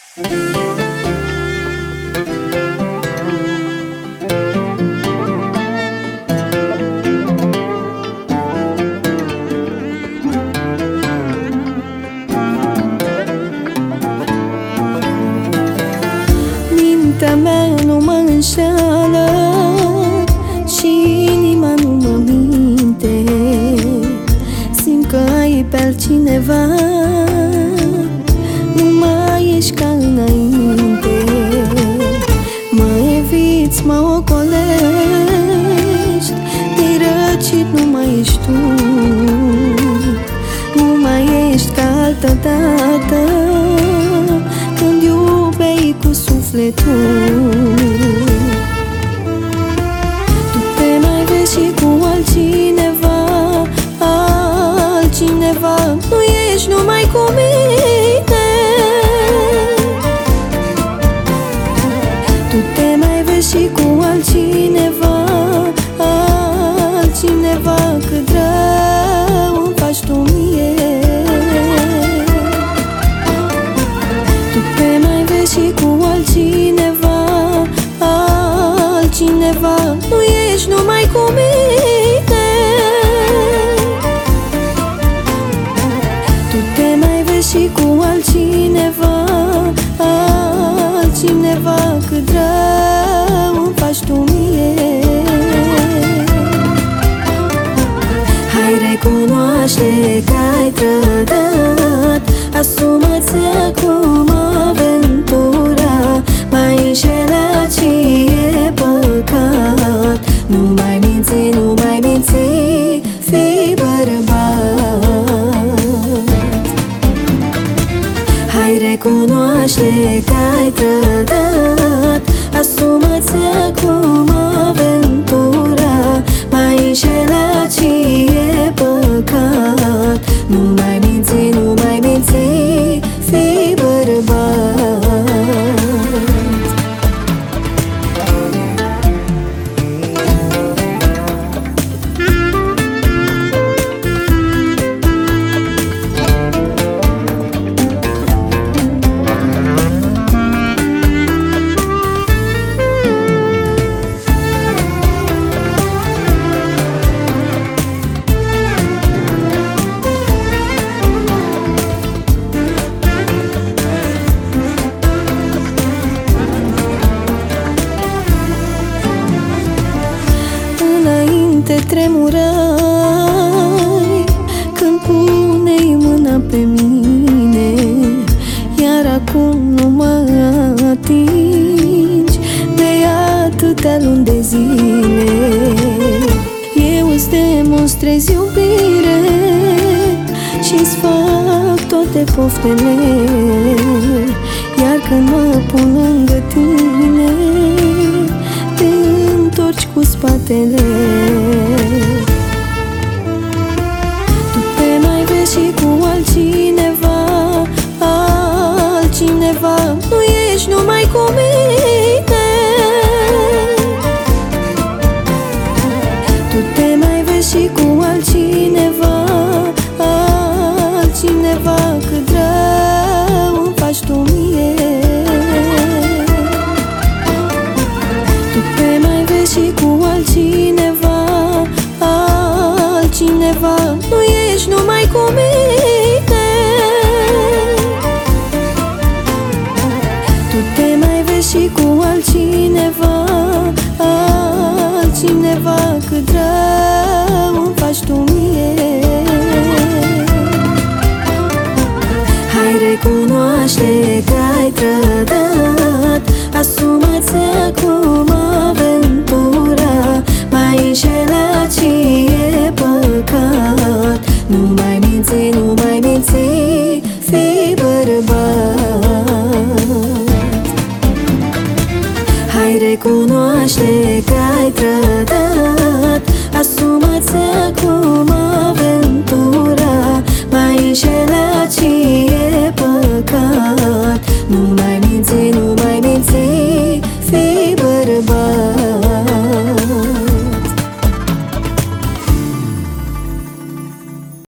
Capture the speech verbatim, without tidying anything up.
Mintea mea nu mă înșeală și inima nu mă minte. Simt că ai pe altcineva, nu mai ești ca înainte. Mă eviți, mă ocolești, de-i răcit nu mai ești tu. Nu mai ești ca altădată, când iubeai cu sufletul. Tu te mai vezi și cu altcineva, altcineva, nu ești numai cu mine. Tu te mai vezi și cu altcineva, altcineva, cât rău îmi faci tu mie. Tu te mai vezi și cu altcineva, altcineva, nu ești numai cu mine. Tu te mai vezi și cu altcineva, altcineva, cât rău îmi faci tu mie. Hai, recunoaște că ai trădat, asumă-ți acum aventura. Mai înșelat și e păcat, nu mai minți, nu mai minți, fii bărbat. Hai, recunoaște că ai trădat, asumă-ți acum aventura. Mai înșelat și e păcat, nu mai minți, nu mai minți, fii bărbat. Înainte tremurai când puneai mâna pe mine, iar acum nu mă atingi de atâtea luni de zile. Eu îți demonstrez iubire și-ți fac toate poftele, iar când mă pun lângă tine, te întorci cu spatele. Tu te mai vezi și cu altcineva, altcineva, nu ești numai cu mine. Tu te mai vezi și cu altcineva, altcineva, cât rău îmi faci tu mie. Tu te mai vezi și cu altcineva, altcineva, nu ești numai cu mine. Tu te mai vezi și cu altcineva, altcineva, cât rău îmi faci tu mie. Hai, recunoaște că ai trădat, asumă-ți acum aventura. Mai înșelat și e păcat,